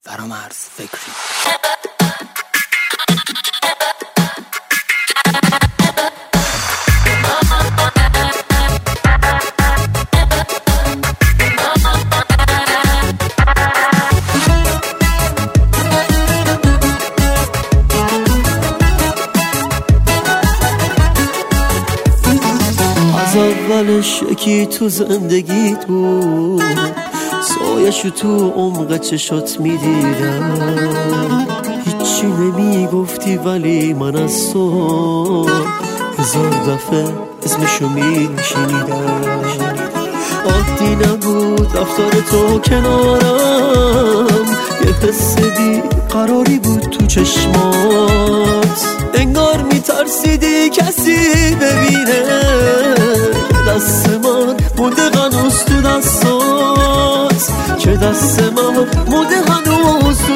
فرامرز فکری. از اولش یکی تو زندگیت بود، سایشو تو عمق چشات میدیدم. هیچی نمیگفتی ولی من از تو 1000 دفعه اسمشو میشنیدم. عادی نبود رفتار تو کنارم، یه حس بیقراری بود تو چشمات. انگار میترسیدی کسی ببینه که دست من مونده هنوز تو دستات، که دست من مونده هنوز تو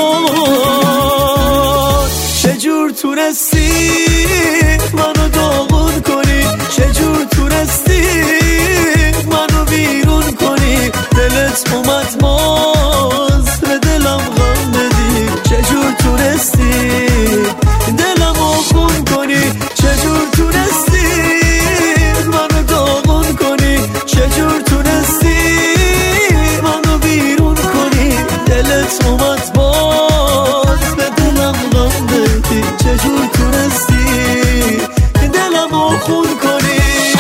دستات. چجور تونستی منو داغون کنی، چجور تونستی منو بیرون کنی، دلت اومد باز به دلم غم بدی. چجور تونستی دلمو خون کنی، چجور تونستی منو داغون کنی، چجور تونستی منو بیرون کنی، دلت اومد باز به دلم غم بدی. چجور تونستی دلمو خون کنی.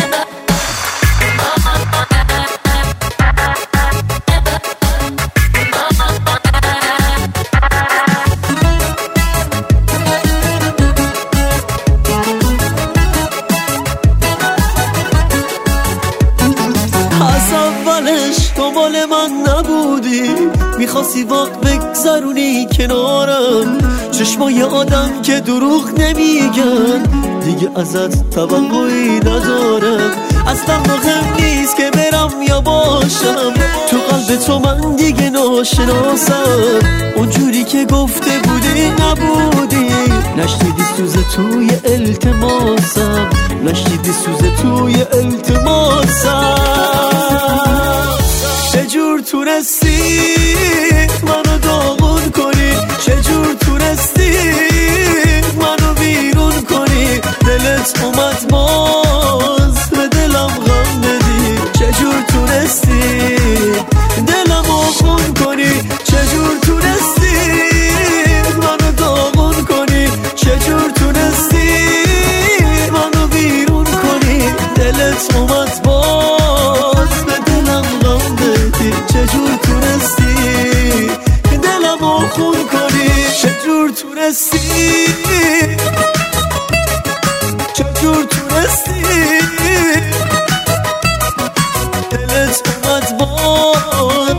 دنبال من نبودی، میخواستی وقت بگذرونی کنارم. چشمای آدم که دروغ نمیگن، دیگه ازت توقعی ندارم. اصلا مهم نیست که برم یا باشم، تو قلب تو من دیگه ناشناسم. اونجوری که گفته بودی نبودی، نشنیدی سوز توی التماسم، نشنیدی سوز توی التماسم. چجور تونستی منو داغون کنی، چجور تونستی منو بیرون کنی، دلت اومد باز به دلم غم بدی. چجور تونستی دلمو خون کنی، چجور تونستی منو داغون کنی، چجور تونستی منو بیرون کنی، دلت اومد باز به دلم غم بدی. چجور تونستی دلمو خون کنی، چجور تونستی، چجور تونستی دلت اومد باز،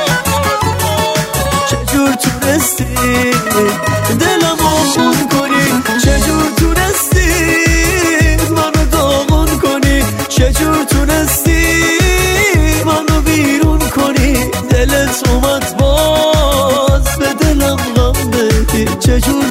چجور تونستی دلمو خون کنی، چجور تونستی منو داغون کنی، چجور تونستی منو بیرون کنی، دلت اومد باز به دلم غم بدی. چجور